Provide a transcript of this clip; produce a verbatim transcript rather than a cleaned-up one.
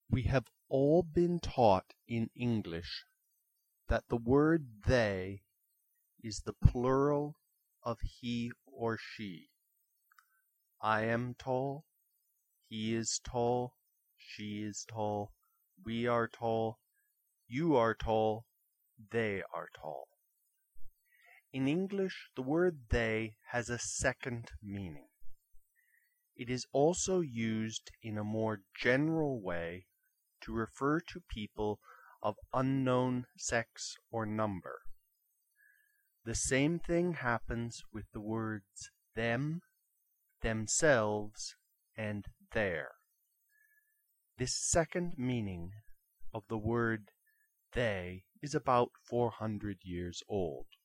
We have all been taught in English that the word they is the plural of he or she. I am tall, he is tall, she is tall, we are tall, you are tall, they are tall. In English, the word they has a second meaning. It is also used in a more general way to refer to people of unknown sex or number. The same thing happens with the words them, themselves, and their. This second meaning of the word they is about four hundred years old.